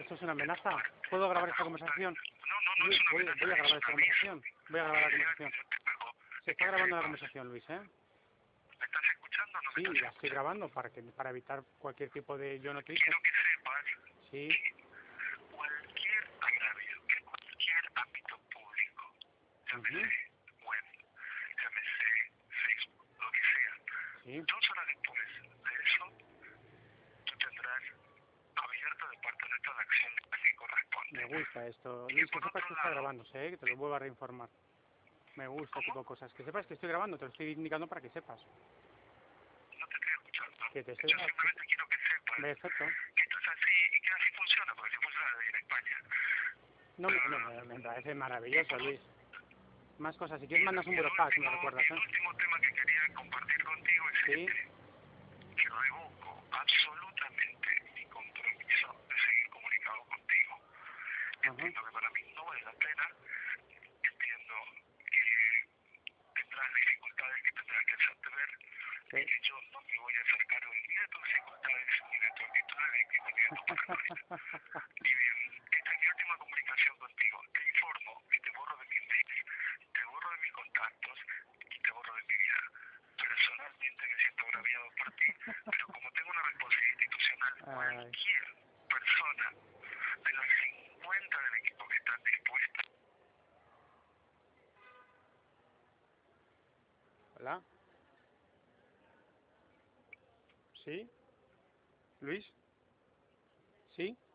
¿Esto es una amenaza? ¿Puedo grabar esta conversación? No Luis, es una amenaza. voy a grabar esta conversación. Voy a grabar la Yo conversación. te pego. Se está grabando la conversación, Luis, ¿eh? ¿Me estás escuchando o no me Sí, estás la estoy escuchando? grabando para evitar cualquier tipo de yo no te dije. Quiero que sepas Sí, que cualquier agravio, en cualquier ámbito público, llámese web, llámese Facebook, lo que sea, sí. 2 horas después de eso, tú tendrás abierto de parte nuestra la acción que corresponde. Me gusta esto. Y Luis, que por sepas otro que está lado, grabándose, ¿eh? Que te lo vuelvo a reinformar. Me gusta este tipo de cosas. Que sepas que estoy grabando, te lo estoy indicando para que sepas. no te estoy escuchando. Que te estoy... Yo simplemente quiero que sepas Perfecto. que esto es así y que así funciona, porque así funciona en España. No, me parece maravilloso, Luis. Más cosas. Si quieres mandas un burofax, me lo recuerdas, El ¿eh? último tema que quería compartir contigo es Sí. que revoco absolutamente mi compromiso de seguir comunicado contigo. Entiendo que para mí no vale la pena, entiendo que tendrás dificultades que tendrás que hacerte ver, Sí. y que yo no me voy a hacer cargo ni de tus dificultades, ni de tu actitud de víctima, ni de tu paranoia. Y bien, esta es mi última comunicación contigo. Te informo y te borro de mis mails, te borro de mis contactos y te borro de mi vida. Personalmente me siento agraviado por ti, pero como tengo una responsabilidad institucional, cualquier persona de las 50 del equipo que están dispuestas. Hola. ¿Sí? ¿Luis? ¿Sí?